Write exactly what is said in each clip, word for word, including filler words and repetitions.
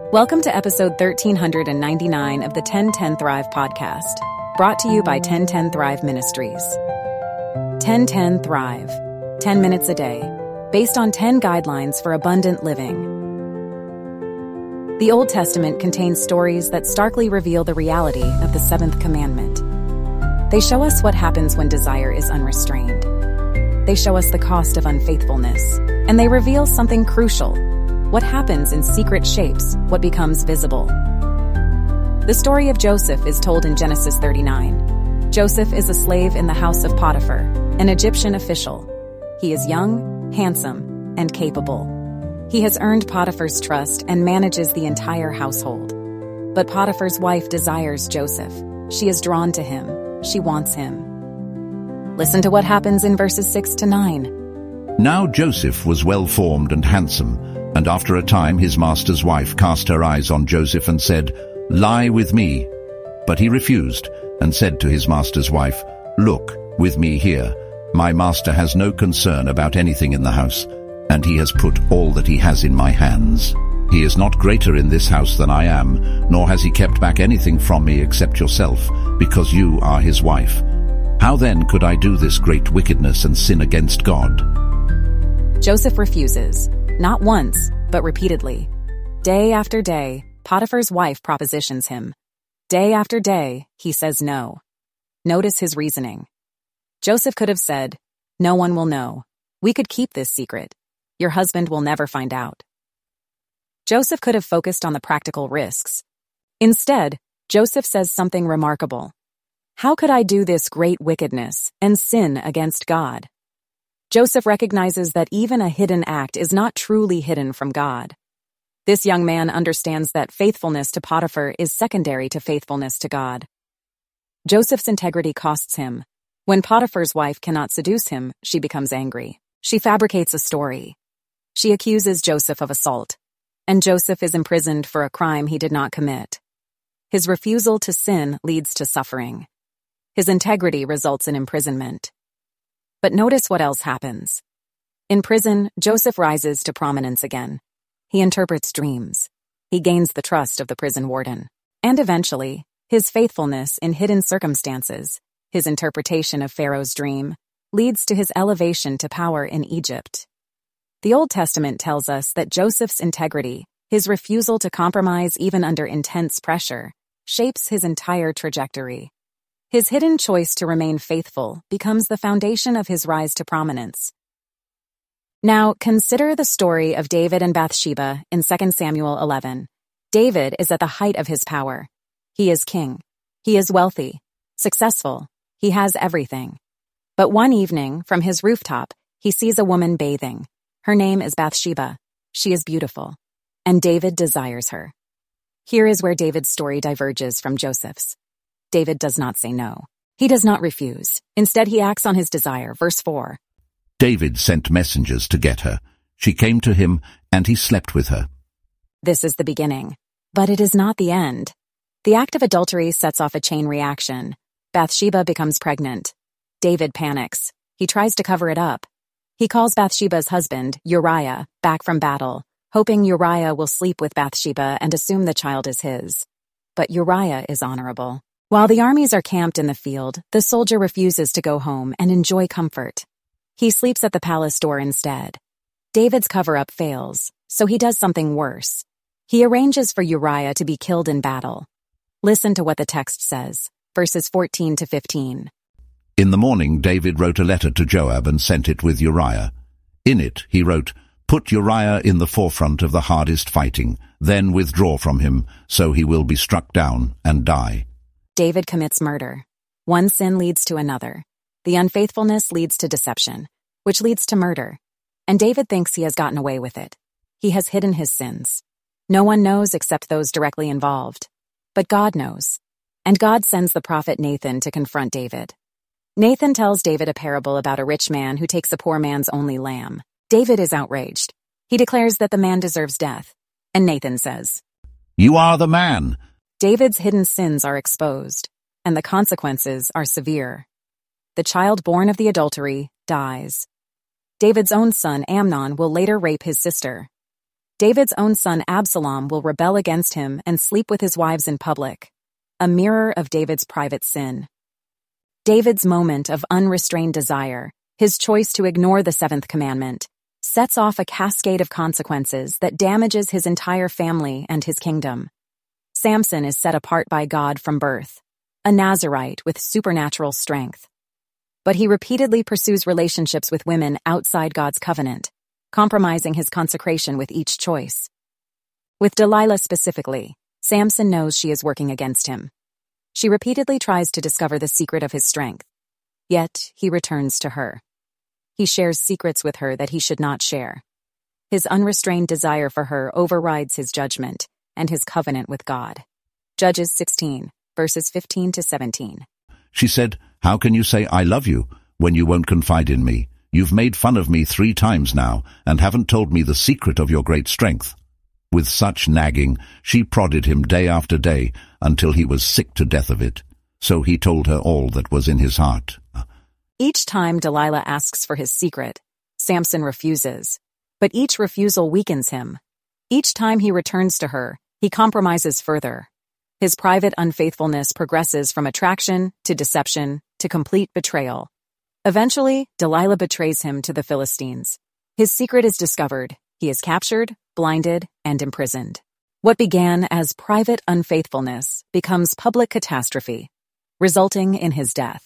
Welcome to episode one thousand three hundred ninety-nine of the ten ten Thrive podcast, brought to you by ten ten Thrive Ministries. ten ten Thrive, ten minutes a day, based on ten guidelines for abundant living. The Old Testament contains stories that starkly reveal the reality of the seventh commandment. They show us what happens when desire is unrestrained. They show us the cost of unfaithfulness, and they reveal something crucial. What happens in secret shapes what becomes visible. The story of Joseph is told in Genesis thirty-nine. Joseph is a slave in the house of Potiphar, an Egyptian official. He is young, handsome, and capable. He has earned Potiphar's trust and manages the entire household. But Potiphar's wife desires Joseph. She is drawn to him. She wants him. Listen to what happens in verses six to nine. Now Joseph was well-formed and handsome, and after a time his master's wife cast her eyes on Joseph and said, "Lie with me." But he refused, and said to his master's wife, "Look, with me here. My master has no concern about anything in the house, and he has put all that he has in my hands. He is not greater in this house than I am, nor has he kept back anything from me except yourself, because you are his wife. How then could I do this great wickedness and sin against God?" Joseph refuses, not once, but repeatedly. Day after day, Potiphar's wife propositions him. Day after day, he says no. Notice his reasoning. Joseph could have said, "No one will know. We could keep this secret. Your husband will never find out." Joseph could have focused on the practical risks. Instead, Joseph says something remarkable. How could I do this great wickedness and sin against God? Joseph recognizes that even a hidden act is not truly hidden from God. This young man understands that faithfulness to Potiphar is secondary to faithfulness to God. Joseph's integrity costs him. When Potiphar's wife cannot seduce him, she becomes angry. She fabricates a story. She accuses Joseph of assault, and Joseph is imprisoned for a crime he did not commit. His refusal to sin leads to suffering. His integrity results in imprisonment. But notice what else happens. In prison, Joseph rises to prominence again. He interprets dreams. He gains the trust of the prison warden. And eventually, his faithfulness in hidden circumstances, his interpretation of Pharaoh's dream, leads to his elevation to power in Egypt. The Old Testament tells us that Joseph's integrity, his refusal to compromise even under intense pressure, shapes his entire trajectory. His hidden choice to remain faithful becomes the foundation of his rise to prominence. Now, consider the story of David and Bathsheba in Second Samuel eleven. David is at the height of his power. He is king. He is wealthy, successful. He has everything. But one evening, from his rooftop, he sees a woman bathing. Her name is Bathsheba. She is beautiful, and David desires her. Here is where David's story diverges from Joseph's. David does not say no. He does not refuse. Instead, he acts on his desire. Verse four. David sent messengers to get her. She came to him, and he slept with her. This is the beginning, but it is not the end. The act of adultery sets off a chain reaction. Bathsheba becomes pregnant. David panics. He tries to cover it up. He calls Bathsheba's husband, Uriah, back from battle, hoping Uriah will sleep with Bathsheba and assume the child is his. But Uriah is honorable. While the armies are camped in the field, the soldier refuses to go home and enjoy comfort. He sleeps at the palace door instead. David's cover-up fails, so he does something worse. He arranges for Uriah to be killed in battle. Listen to what the text says, verses fourteen to fifteen. In the morning David wrote a letter to Joab and sent it with Uriah. In it he wrote, "Put Uriah in the forefront of the hardest fighting, then withdraw from him, so he will be struck down and die." David commits murder. One sin leads to another. The unfaithfulness leads to deception, which leads to murder. And David thinks he has gotten away with it. He has hidden his sins. No one knows except those directly involved. But God knows. And God sends the prophet Nathan to confront David. Nathan tells David a parable about a rich man who takes a poor man's only lamb. David is outraged. He declares that the man deserves death. And Nathan says, "You are the man." David's hidden sins are exposed, and the consequences are severe. The child born of the adultery dies. David's own son, Amnon, will later rape his sister. David's own son Absalom will rebel against him and sleep with his wives in public, a mirror of David's private sin. David's moment of unrestrained desire, his choice to ignore the seventh commandment, sets off a cascade of consequences that damages his entire family and his kingdom. Samson is set apart by God from birth, a Nazirite with supernatural strength. But he repeatedly pursues relationships with women outside God's covenant, compromising his consecration with each choice. With Delilah specifically, Samson knows she is working against him. She repeatedly tries to discover the secret of his strength, yet he returns to her. He shares secrets with her that he should not share. His unrestrained desire for her overrides his judgment and his covenant with God. Judges sixteen, verses fifteen to seventeen. She said, "How can you say I love you when you won't confide in me? You've made fun of me three times now and haven't told me the secret of your great strength." With such nagging, she prodded him day after day until he was sick to death of it. So he told her all that was in his heart. Each time Delilah asks for his secret, Samson refuses. But each refusal weakens him. Each time he returns to her, he compromises further. His private unfaithfulness progresses from attraction to deception to complete betrayal. Eventually, Delilah betrays him to the Philistines. His secret is discovered. He is captured, blinded, and imprisoned. What began as private unfaithfulness becomes public catastrophe, resulting in his death.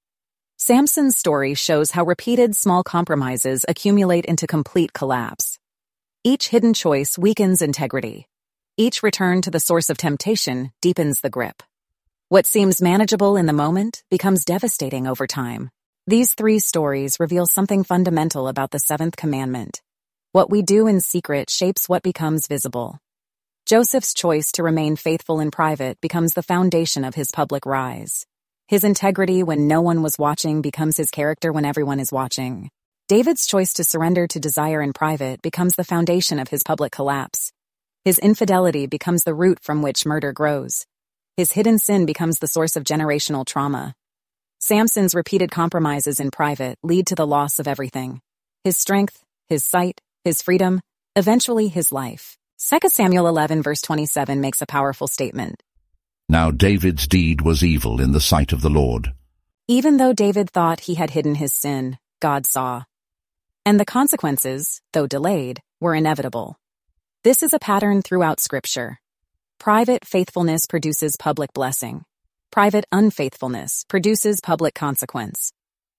Samson's story shows how repeated small compromises accumulate into complete collapse. Each hidden choice weakens integrity. Each return to the source of temptation deepens the grip. What seems manageable in the moment becomes devastating over time. These three stories reveal something fundamental about the seventh commandment. What we do in secret shapes what becomes visible. Joseph's choice to remain faithful in private becomes the foundation of his public rise. His integrity when no one was watching becomes his character when everyone is watching. David's choice to surrender to desire in private becomes the foundation of his public collapse. His infidelity becomes the root from which murder grows. His hidden sin becomes the source of generational trauma. Samson's repeated compromises in private lead to the loss of everything: his strength, his sight, his freedom, eventually his life. Second Samuel eleven verse twenty-seven makes a powerful statement. Now David's deed was evil in the sight of the Lord. Even though David thought he had hidden his sin, God saw. And the consequences, though delayed, were inevitable. This is a pattern throughout Scripture. Private faithfulness produces public blessing. Private unfaithfulness produces public consequence.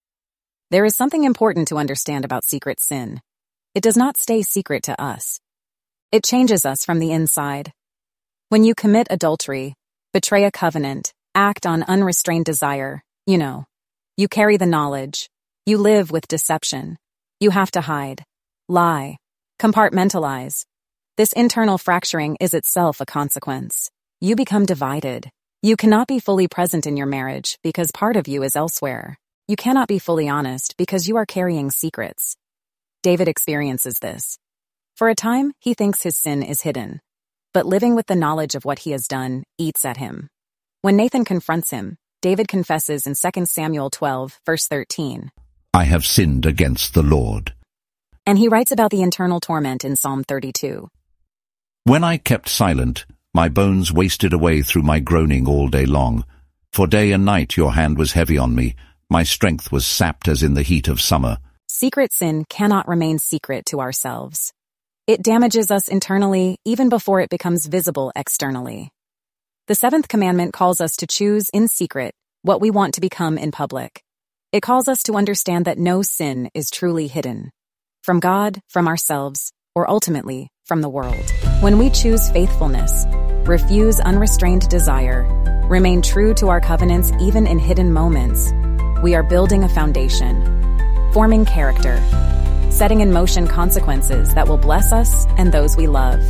There is something important to understand about secret sin. It does not stay secret to us. It changes us from the inside. When you commit adultery, betray a covenant, act on unrestrained desire, you know, you carry the knowledge, you live with deception, you have to hide, lie, compartmentalize. This internal fracturing is itself a consequence. You become divided. You cannot be fully present in your marriage because part of you is elsewhere. You cannot be fully honest because you are carrying secrets. David experiences this. For a time, he thinks his sin is hidden. But living with the knowledge of what he has done eats at him. When Nathan confronts him, David confesses in Second Samuel twelve, verse thirteen, "I have sinned against the Lord." And he writes about the internal torment in Psalm thirty-two. "When I kept silent, my bones wasted away through my groaning all day long. For day and night your hand was heavy on me. My strength was sapped as in the heat of summer." Secret sin cannot remain secret to ourselves. It damages us internally even before it becomes visible externally. The seventh commandment calls us to choose in secret what we want to become in public. It calls us to understand that no sin is truly hidden. From God, from ourselves, or ultimately, from the world. When we choose faithfulness, refuse unrestrained desire, remain true to our covenants even in hidden moments, we are building a foundation, forming character, setting in motion consequences that will bless us and those we love.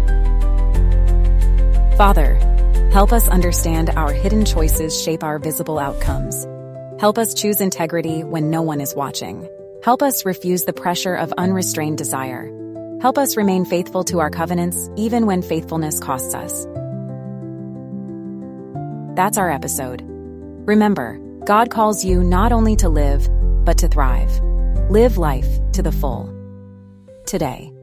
Father, help us understand our hidden choices shape our visible outcomes. Help us choose integrity when no one is watching. Help us refuse the pressure of unrestrained desire. Help us remain faithful to our covenants even when faithfulness costs us. That's our episode. Remember, God calls you not only to live, but to thrive. Live life to the full. Today.